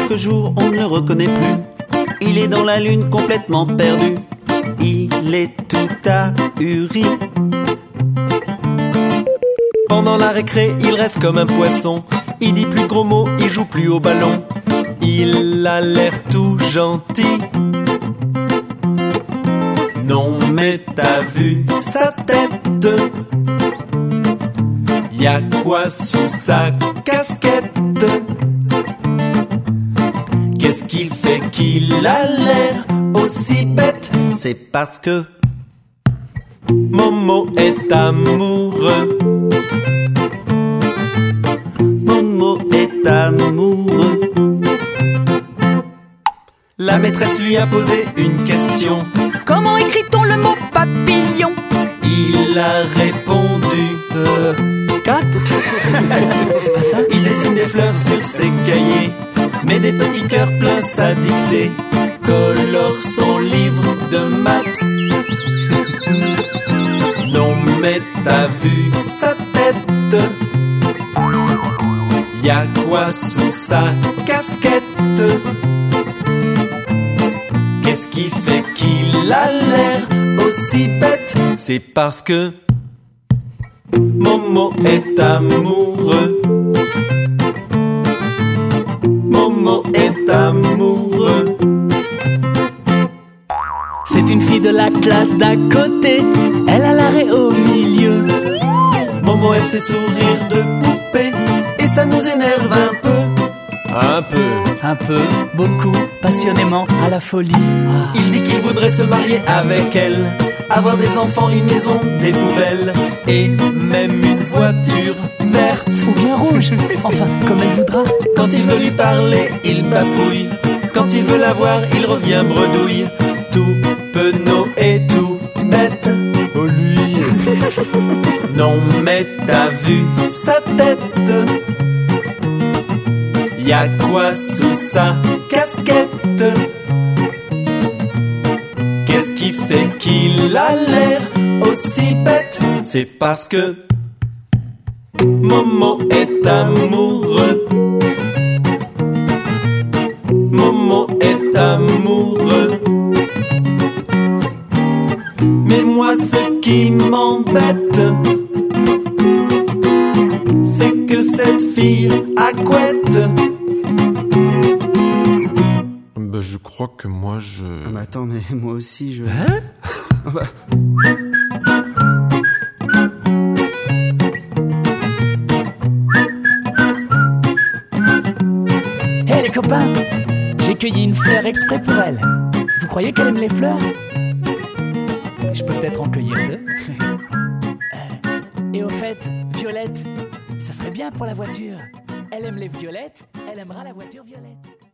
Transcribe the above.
quelques jours, on ne le reconnaît plus. Il est dans la lune complètement perdu. Il est tout ahuri. Pendant la récré, il reste comme un poisson. Il dit plus de gros mots, il joue plus au ballon. Il a l'air tout gentil. Non mais t'as vu sa tête? Y'a quoi sous sa casquette? Qu'est-ce qu'il fait qu'il a l'air aussi bête? C'est parce que Momo est amoureux. Momo est amoureux. La maîtresse lui a posé une question. Comment écrit-on le mot papillon? Il a répondu 4. C'est pas ça? Il dessine des fleurs sur ses cahiers, met des petits cœurs pleins sa dictée, colore son livre de maths. Non mais t'as vu sa tête? Y'a quoi sous sa casquette? Qu'est-ce qui fait qu'il a l'air aussi bête? C'est parce que Momo est amoureux. Momo est amoureux. C'est une fille de la classe d'à côté. Elle a l'arrêt au milieu. Momo aime ses sourires de poupée et ça nous énerve un peu. Un peu, beaucoup, passionnément, à la folie. Il dit qu'il voudrait se marier avec elle, avoir des enfants, une maison, des poubelles et même une voiture verte Ou bien rouge, enfin, comme elle voudra. Quand il veut lui parler, il bafouille. Quand il veut la voir, il revient bredouille. Tout penaud et tout bête. Oh lui. Non mais t'as vu sa tête? Y'a quoi sous sa casquette? Qu'est-ce qui fait qu'il a l'air aussi bête? C'est parce que Momo est amoureux. Momo est amoureux. Mais moi ce qui m'embête, c'est que cette fille à couette. Bah je crois que moi je... Ah bah attends, mais moi aussi je... Hein? Ah bah... Hé les copains, j'ai cueilli une fleur exprès pour elle. Vous croyez qu'elle aime les fleurs? Je peux peut-être en cueillir 2. Et au fait, Violette, ça serait bien pour la voiture. Elle aime les violettes, elle aimera la voiture violette.